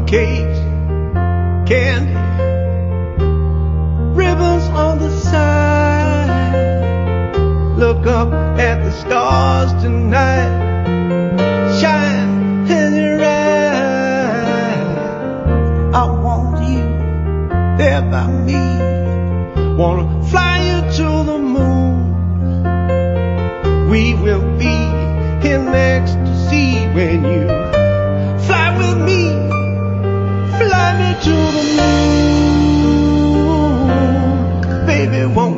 cupcakes, candy, ribbons on the side. Look up at the stars tonight, shine in your eyes. I want you there by me. Wanna fly you to the moon. We will be in ecstasy when you fly with me. Fly me to the moon. Baby, won't